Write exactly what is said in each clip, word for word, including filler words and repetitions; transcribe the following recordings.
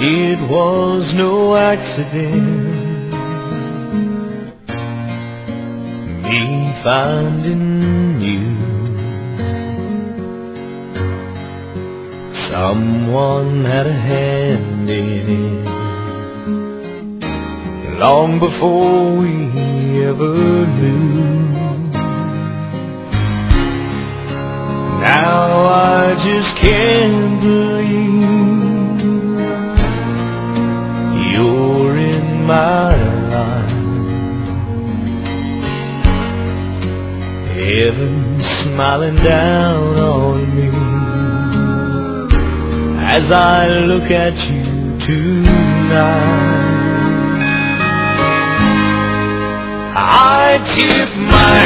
It was no accident, me finding you. Someone had a hand in it long before we ever knew. Now I just can't believe you're in my life. Heaven smiling down on me as I look at you tonight. I tip my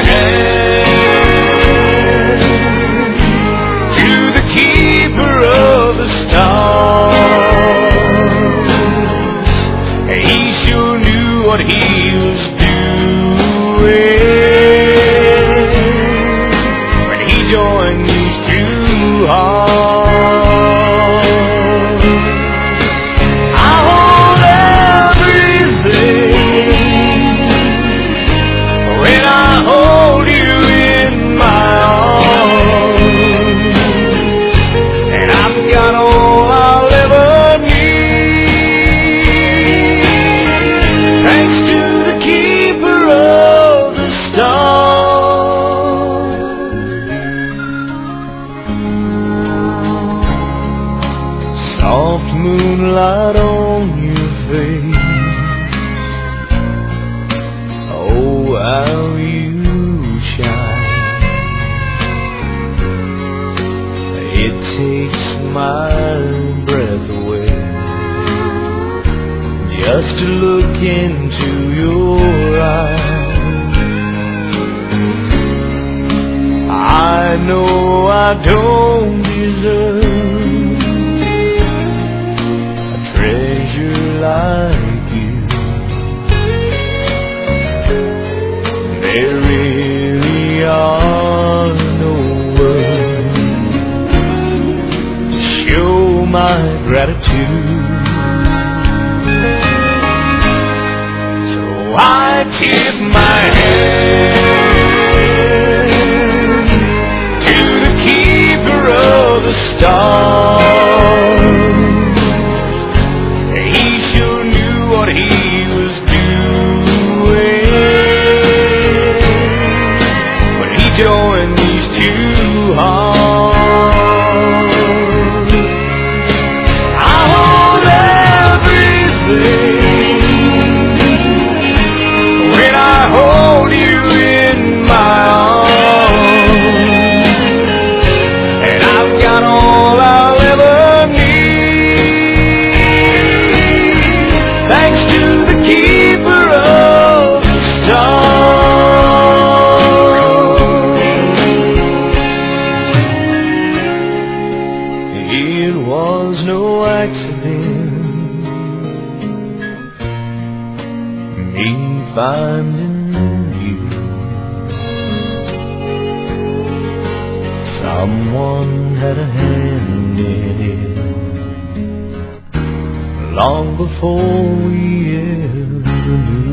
hand to the keeper of the stars. He sure knew what he was doing when he joined these two hearts. I hold everything when I hold you in my arms, and I've got all I'll ever need, thanks to the keeper of the stars. Soft moonlight on your face, oh how you shine. It takes my breath away just to look into your eyes. I know I don't deserve a treasure like you. There really are no words to show my gratitude. So I tip my hand to the keeper of the stars. He sure knew what he was doing, join these two hearts. I hold everything when I hold you in my arms, and I've got all I'll ever need, thanks to the keeper of the stars. It was no accident, me finding you. Someone had a hand in it long before we ever knew.